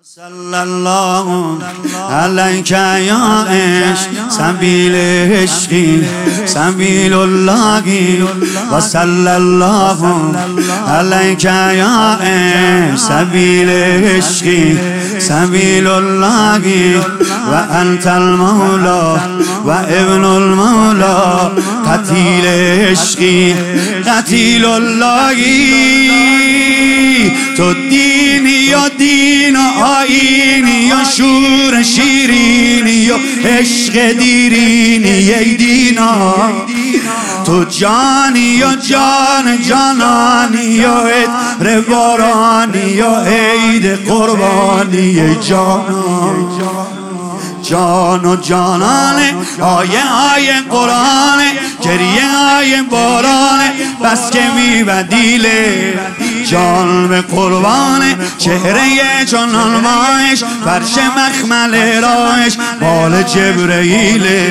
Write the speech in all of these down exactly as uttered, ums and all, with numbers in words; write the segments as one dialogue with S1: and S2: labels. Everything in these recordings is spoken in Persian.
S1: صلی الله علیک یا عشق سبیل عشقی سبیل اللهی و صلی الله علیک یا عشق سبیل عشقی سبیل اللهی و انت المولا و ابن المولا قتیل عشقی قتیل اللهی تو دینی یا دین و آیینی یا شور شیرینی یا عشق دیرینی ای دینا تو جانی یا جان جانانی یا عطر بارانی یا عید قربانی ای جانان جان و جانانه آیه آیه قرآنه گریه آیه بارانه بس که می بدیله جان به قربانه چهره جانان ماهش فرش مخمل راهش بال جبرئیله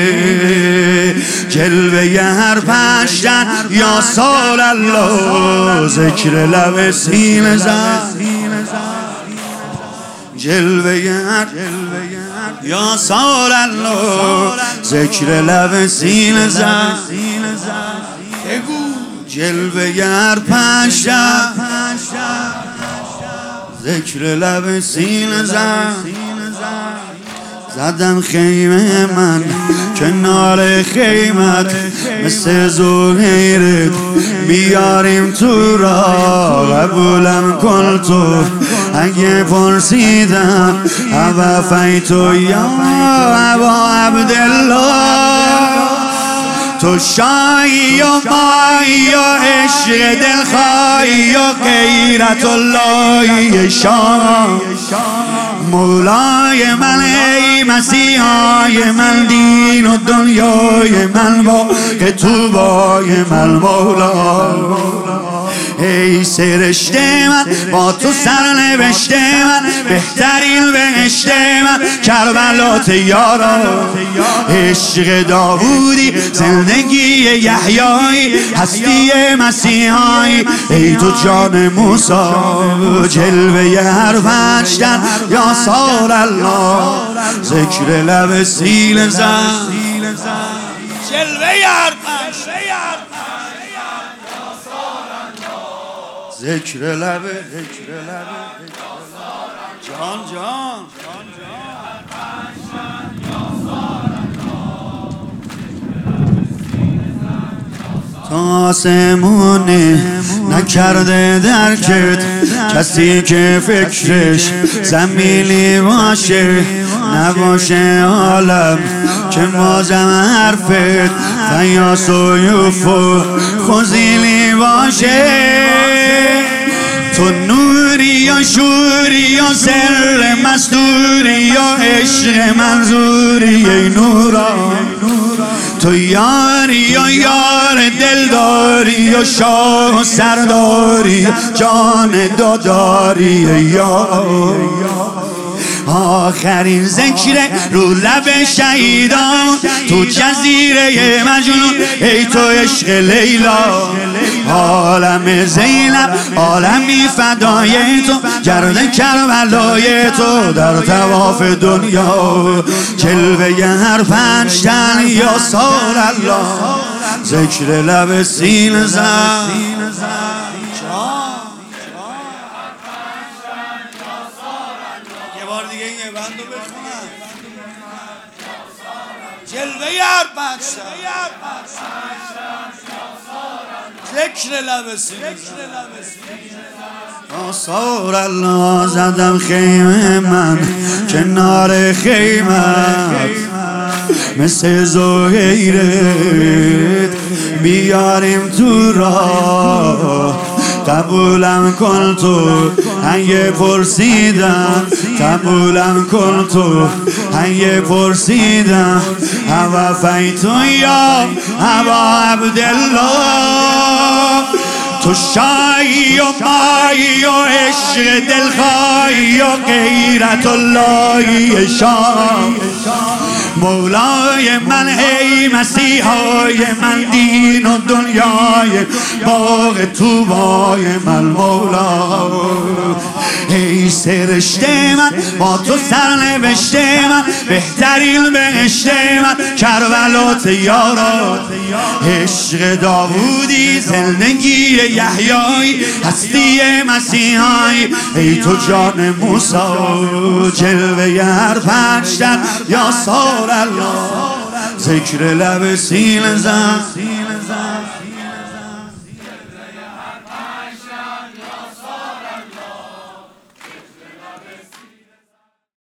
S1: جلوه هر پشتن یا سال الله ذکر لب سینه زد جلوه هر یا سال الله ذکر لب سینه زد جلوه هر پشتن ذکر لب سینه زد زدم خیمه من کنار خیمت مثل زهیرت بیاریم تو را قبولم کن تو اگه پرسیدم ابا فیتو یا ابا عبدالله تو شایی و مایی و عشق دلخواهی و غیرت اللهی شام مولای من ای مسیحای من دین و دنیای من با که تو بای من مولا ای سرشته من با تو سرنوشته من بهترین بهشت من کربلات یارا عشق داوودی زندگی یحیایی هستی مسیحایی ای تو جان موسی جلوه هر پشتن یا سال الله ذکر لب سینه زد جلوه هر پشتن ذکر لب ذکر لب جان جان تا آسمونه نکرده درکت کسی که فکرش زمینی باشه نباشه عالم که مازم حرفت فیاس و یوفو خزیلی باشه تو نوری یا شوری یا سر مستوری یا عشق منظوری ای نورا تو یاری یا یار دلداری یا شاه و سرداری جان داداری یا آخرین ذکر رو لب شهیدان تو جزیره مجنون ای تو عشق لیلا عالم زینب عالمی فدای تو گرد کربلای تو در طواف دنیا جلوه هر پنجتن یا سال الله ذکر لب سینه زد جلوه هر پنجتن ذکر لب سینه یا سال الله زدم خیمه من کنار خیمت مثل زهیرت بیاریم تو را قبولم کن تو اگه پرسیدم قبولم کن تو اگه پرسیدم ابا فیتو یا ابا عبدالله تو شایی و مایی و عشق دلخواهی و غیرت اللهی شام مولای من ای مسیحای من دین و دنیای باغ توبای من مولا ای سرشته من با تو سرنوشته من بهترین بهشت من کربلات یارا عشق داوودی زندگی یحیایی هستی مسیحایی ای تو جان موسی جلوه هر پنجتن یا سال الله ذکر لب سینه زن